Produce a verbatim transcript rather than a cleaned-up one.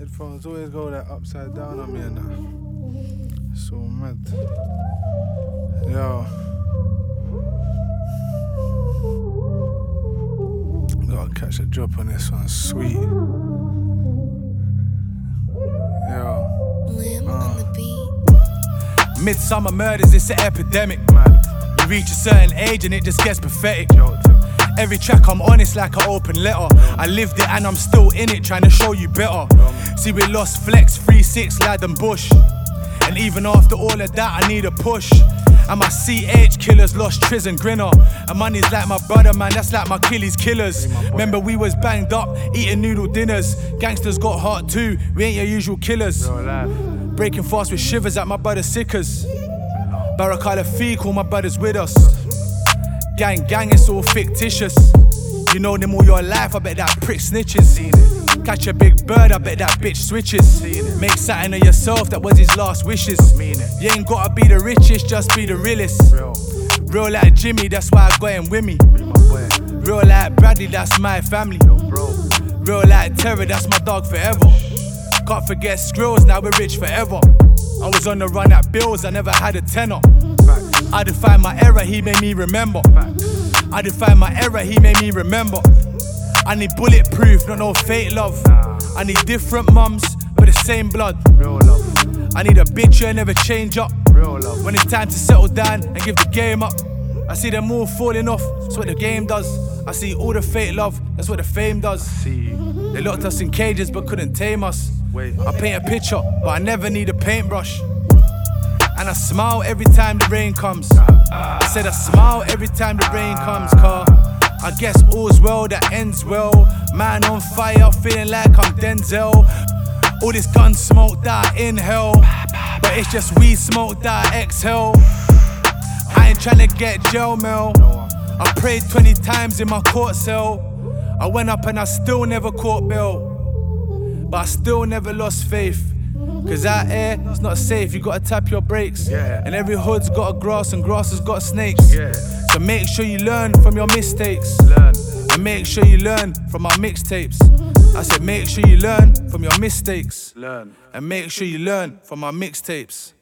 Headphones always go like upside down on me and that. So mad. Yo. Gotta catch a drop on this one, sweet. Yo. Lim Uh. on the beat. Midsummer murders, it's an epidemic, man. You reach a certain age and it just gets pathetic. Every track I'm on, it's like an open letter. I lived it and I'm still in it, trying to show you better. See, we lost Flex, three six, Lad and Bush. And even after all of that, I need a push. And my C H killers lost Triz and Grinner. And money's like my brother, man, that's like my Achilles killers. Remember we was banged up, eating noodle dinners. Gangsters got heart too, we ain't your usual killers. Breaking fast with shivers at my brother's sickers. Barakala Feek, all my brothers with us. Gang, gang, it's all fictitious. You know them all your life, I bet that prick snitches. Catch a big bird, I bet that bitch switches. Make something of yourself, that was his last wishes. You ain't gotta be the richest, just be the realest. Real like Jimmy, that's why I got him with me. Real like Bradley, that's my family. Real like Terror, that's my dog forever. Can't forget Skrills, now we're rich forever. I was on the run at bills, I never had a tenner. I defined my error, he made me remember. I defined my error, he made me remember. I need bulletproof, not no fake love. I need different mums, but the same blood. I need a bitch who never change up. When it's time to settle down and give the game up. I see them all falling off, that's what the game does. I see all the fake love, that's what the fame does. They locked us in cages but couldn't tame us. I paint a picture, but I never need a paintbrush. And I smile every time the rain comes. I said I smile every time the rain comes, car. I guess all's well that ends well. Man on fire, feeling like I'm Denzel. All this gun smoke that I inhale, but it's just weed smoke that I exhale. I ain't tryna get jail mail. I prayed twenty times in my court cell. I went up and I still never caught bail, but I still never lost faith. Cause out here, it's not safe, you gotta tap your brakes. Yeah. And every hood's got a grass and grass has got snakes. Yeah. So make sure you learn from your mistakes. Learn. And make sure you learn from our mixtapes. I said make sure you learn from your mistakes. Learn. And make sure you learn from our mixtapes.